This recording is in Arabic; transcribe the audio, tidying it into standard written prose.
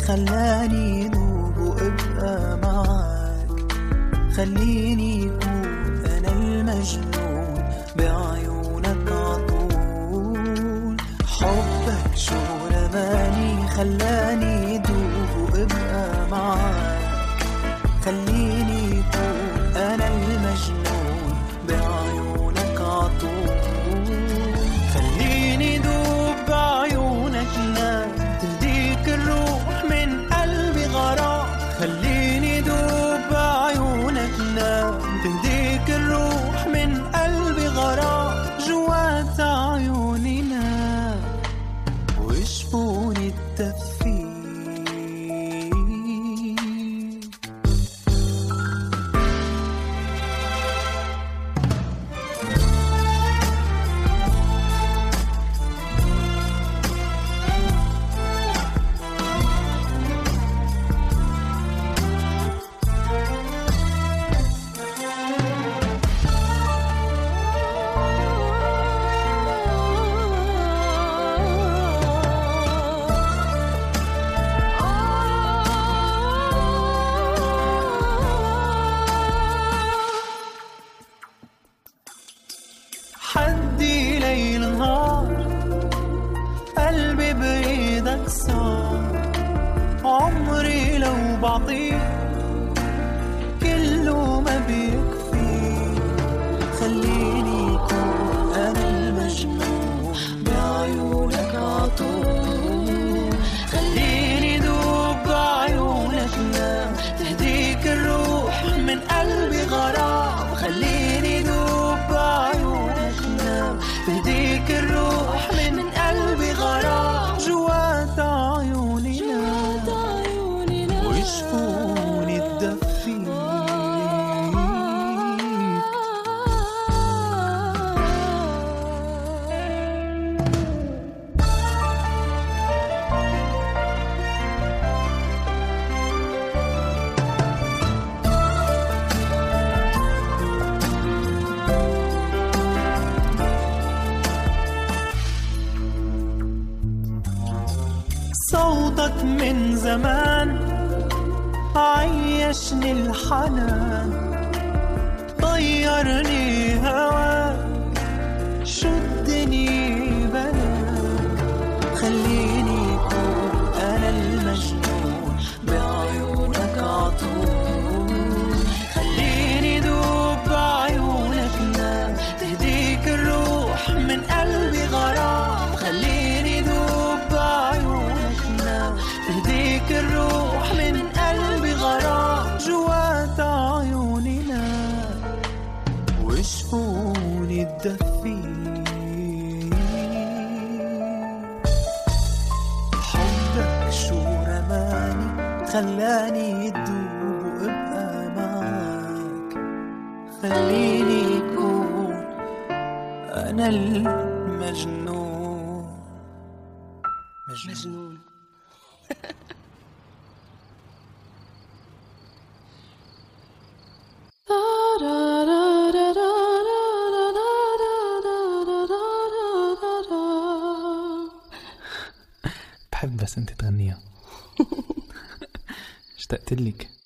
خلاني دوب وابقى معاك. خليني يكون انا المجنون بعيونك عطول. حبك شو رماني خلاني دوب وابقى معاك. خليني يكون انا المجنون بعيونك عطول. خليني دوب بعيونك لا تهديك الروح من قلبي غرام. خليني دوب بعيونك لا تهديك الروح من قلبي غرام. جوات عيوننا وشفوني التدفين. حدي ليل نهار قلبي بريدك صار. عمري لو بعطيك كله ما بيكفي. خليني يكون أنا المجنون بعيونك عطول. خليني دوب بعيونك لا تهديك الروح من قلبي غرام. خليني دوب بعيونك لا تهديك الروح من قلبي غرام. جوات عيوننا ويشفوني الدفين. صوتك من زمان عيشني الحنان. طيرني هواك شدني بلاك. خليني يكون أنا المجنون بعيونك عطول. خليني دوب بعيونك لا تهديك الروح من قلبي غرام. خليني دوب بعيونك لا تهديك الروح من قلبي غرام. جوات عيوننا وشفوني الدفين. حبك شو رماني خلاني دوب وابقى معاك. خليني يكون أنا المجنون. مجنون. بحب بس انت تغنيها. اشتقت لك.